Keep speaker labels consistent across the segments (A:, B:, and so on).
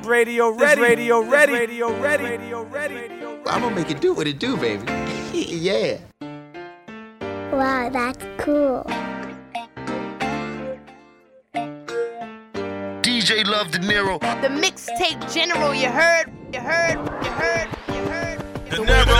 A: radio ready.
B: I'm gonna make it do what it do, baby. Yeah.
C: Wow, that's cool.
D: DJ Love De Niro.
E: The mixtape general, you heard. The
F: way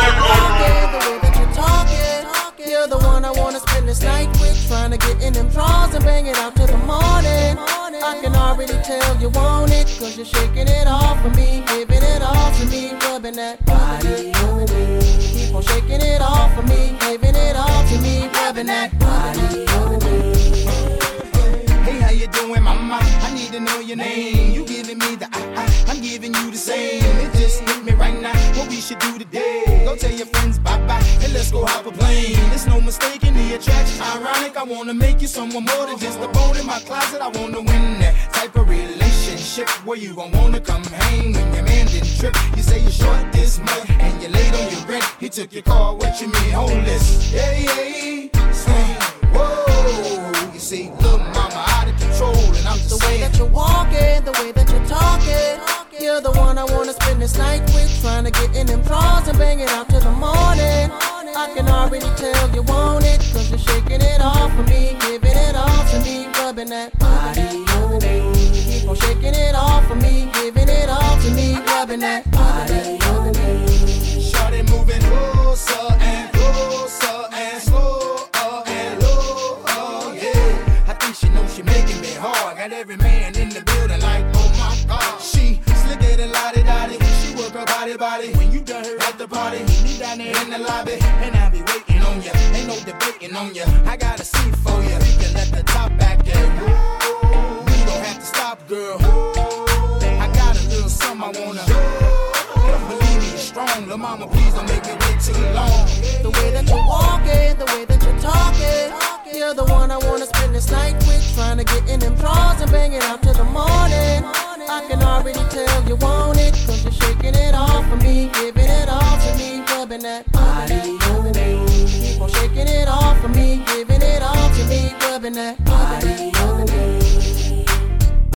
F: that you're talking, you're the one I wanna spend this night with. Trying to get in them drawers and bang it out till the morning. I can already tell you want it, cause you're shaking it off for me, giving it all to me, rubbing that body on me. Keep on shaking it off for me, giving it all to me, rubbing that body on me.
G: Hey, how you doing, mama? I need to know your name. You giving me the I'm giving you the same. It just hit me right now. What we should do today? Go tell your friends bye-bye and let's go hop a plane. There's no mistaking the attraction. Ironic, I wanna make you someone more than just a bone in my closet. I wanna win that type of relationship where you gon' wanna come hang when your man didn't trip. You say you're short this month and you're late on your rent. He took your car, what you mean, homeless? Yeah, swing, whoa. You see, little mama out of control, and I'm just
F: the way that you're walking, the way that you're talking. You're the one I wanna spend this night with. Trying to get in them drawers and bang it out till the morning. I can already tell you want it, cause you're shaking it off for me, giving it all to me, rubbing that body on me. Keep on shaking it off for me, giving it all to me, rubbing that body on me.
G: Shorty moving closer and closer and slower and lower, yeah. I think she knows she making me hard. Got every man in the building like, oh my God. She slicker than lottie-dottie. She work her body. When you done her at the party, meet me down there in the lobby, and I'll be waiting on ya. Ain't no debating on ya. I got a seat for ya. We can let the top back in. You don't have to stop, girl. I got a little something I wanna. Believe me, it's strong. Lil' mama, please don't make me wait too long.
F: The way that you're walking, the way that you're talking. You're the one I wanna spend this night with. Trying to get in them drawers and bang it out till the morning. I can already tell you want it, cause you're shaking it off for me, giving it all to me, rubbing that body on me. Keep on shaking it off for me, giving it all to me, rubbing that body on me.